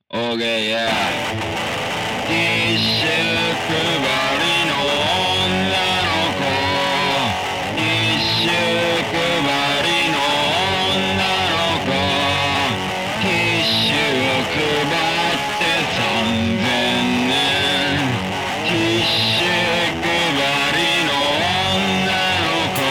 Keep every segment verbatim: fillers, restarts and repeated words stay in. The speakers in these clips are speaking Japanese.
オーケー、yeah。ティッシュ配りの女の子、ティッシュ配りの女の子、ティッシュを配ってさんぜんねん、ティッシュ配りの女の子。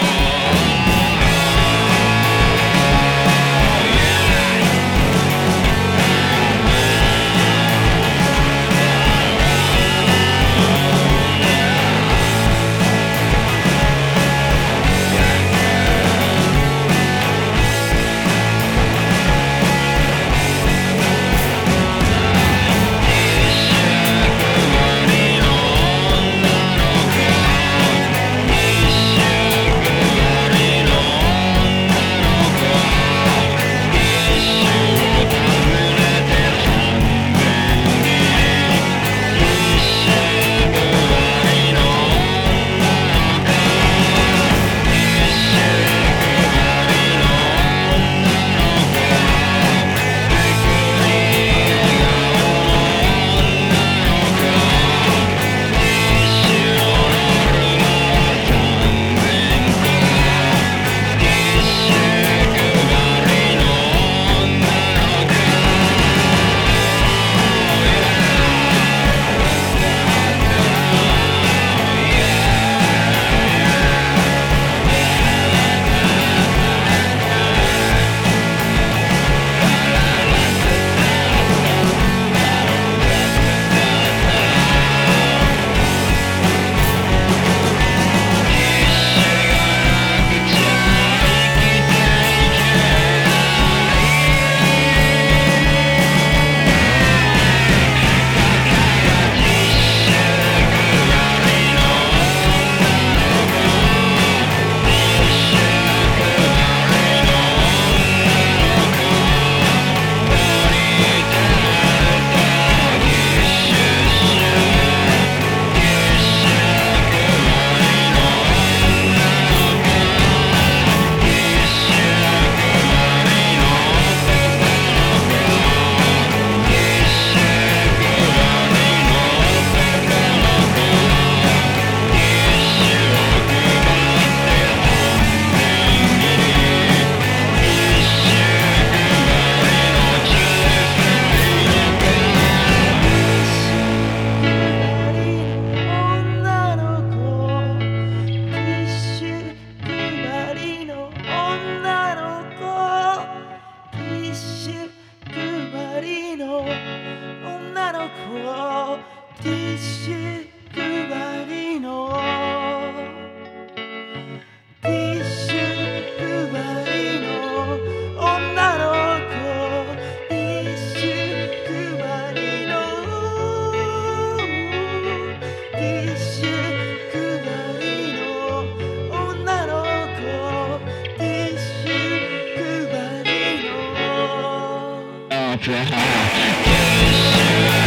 ティッシュ配りのティッシュ配りの女の子、ティッシュ配りのティッシュ配りの女の子、ティッシュ配りの